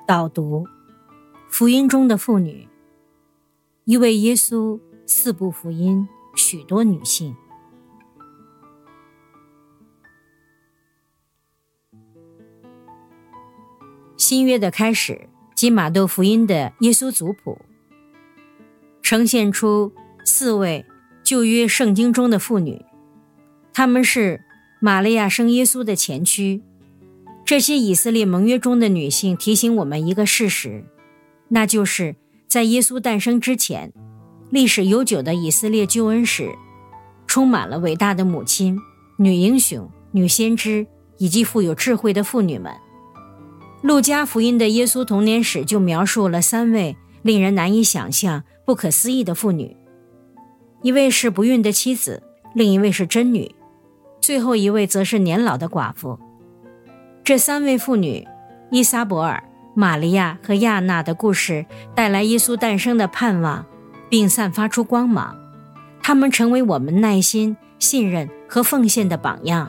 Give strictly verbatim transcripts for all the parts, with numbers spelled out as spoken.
导读：福音中的妇女。一位耶稣，四部福音，许多女性。新约的开始，即马窦福音的耶稣族谱，呈现出四位旧约圣经中的妇女，她们是玛利亚生耶稣的前驱。这些以色列盟约中的女性提醒我们一个事实，那就是在耶稣诞生之前，历史悠久的以色列救恩史充满了伟大的母亲、女英雄、女先知以及富有智慧的妇女们。路加福音的耶稣童年史就描述了三位令人难以想象、不可思议的妇女，一位是不孕的妻子，另一位是真女，最后一位则是年老的寡妇。这三位妇女伊撒伯尔、玛利亚和亚娜的故事带来耶稣诞生的盼望，并散发出光芒，她们成为我们耐心、信任和奉献的榜样。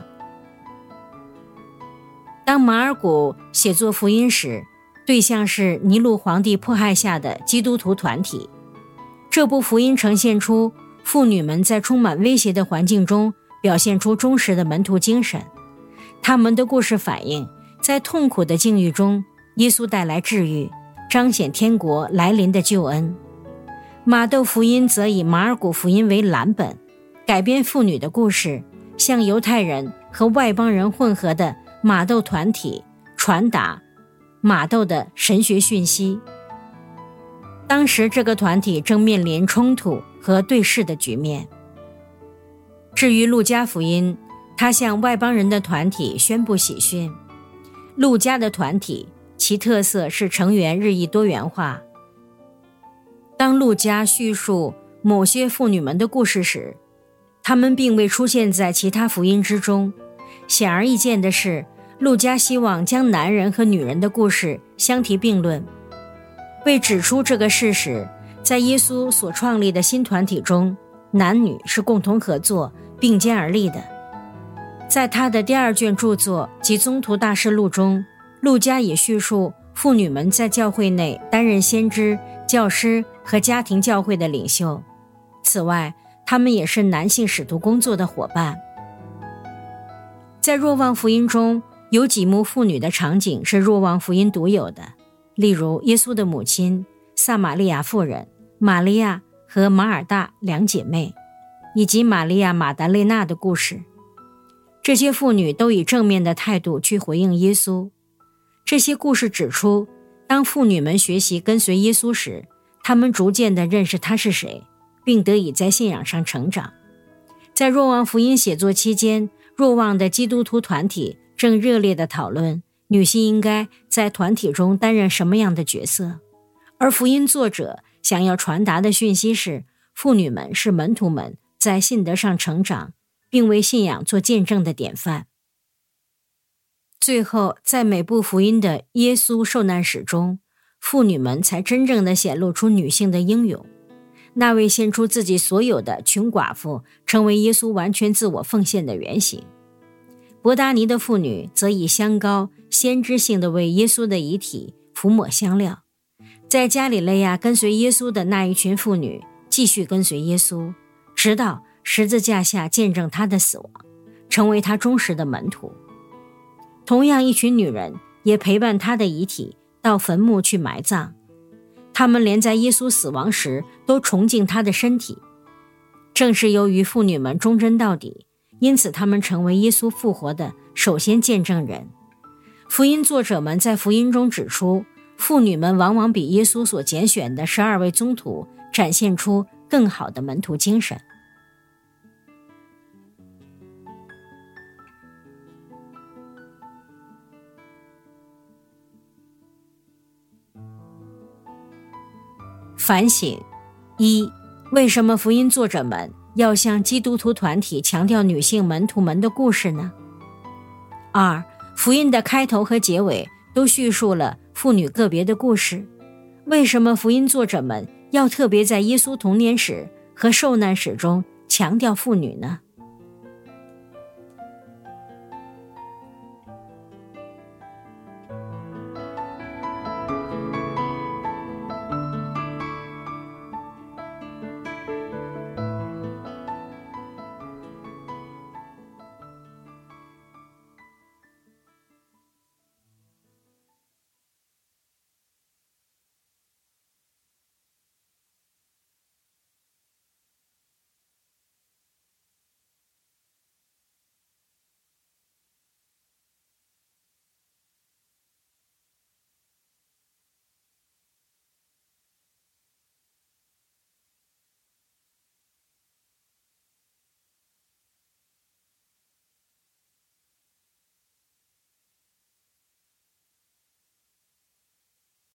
当马尔谷写作福音时，对象是尼禄皇帝迫害下的基督徒团体。这部福音呈现出妇女们在充满威胁的环境中表现出忠实的门徒精神。他们的故事反映，在痛苦的境遇中，耶稣带来治愈，彰显天国来临的救恩。马窦福音则以马尔谷福音为蓝本，改编妇女的故事，向犹太人和外邦人混合的马窦团体传达马窦的神学讯息。当时这个团体正面临冲突和对峙的局面。至于路加福音，他向外邦人的团体宣布喜讯。路加的团体其特色是成员日益多元化。当路加叙述某些妇女们的故事时，她们并未出现在其他福音之中。显而易见的是，路加希望将男人和女人的故事相提并论。为指出这个事实，在耶稣所创立的新团体中，男女是共同合作、并肩而立的。在他的第二卷著作及宗徒大事录中，路加也叙述妇女们在教会内担任先知、教师和家庭教会的领袖。此外，他们也是男性使徒工作的伙伴。在若望福音中，有几幕妇女的场景是若望福音独有的，例如耶稣的母亲、撒玛利亚妇人、玛利亚和马尔大两姐妹，以及玛利亚马达肋纳的故事。这些妇女都以正面的态度去回应耶稣。这些故事指出，当妇女们学习跟随耶稣时，她们逐渐地认识他是谁，并得以在信仰上成长。在若望福音写作期间，若望的基督徒团体正热烈地讨论女性应该在团体中担任什么样的角色，而福音作者想要传达的讯息是，妇女们是门徒们在信德上成长，并为信仰做见证的典范。最后，在每部福音的耶稣受难史中，妇女们才真正地显露出女性的英勇。那位献出自己所有的穷寡妇，成为耶稣完全自我奉献的原型。伯达尼的妇女则以香膏先知性地为耶稣的遗体涂抹香料。在加里肋亚跟随耶稣的那一群妇女继续跟随耶稣，直到十字架下见证他的死亡，成为他忠实的门徒。同样，一群女人也陪伴他的遗体到坟墓去埋葬，她们连在耶稣死亡时都崇敬他的身体。正是由于妇女们忠贞到底，因此她们成为耶稣复活的首先见证人。福音作者们在福音中指出，妇女们往往比耶稣所拣选的十二位宗徒展现出更好的门徒精神。反省：一、为什么福音作者们要向基督徒团体强调女性门徒们的故事呢？二、福音的开头和结尾都叙述了妇女个别的故事，为什么福音作者们要特别在耶稣童年史和受难史中强调妇女呢？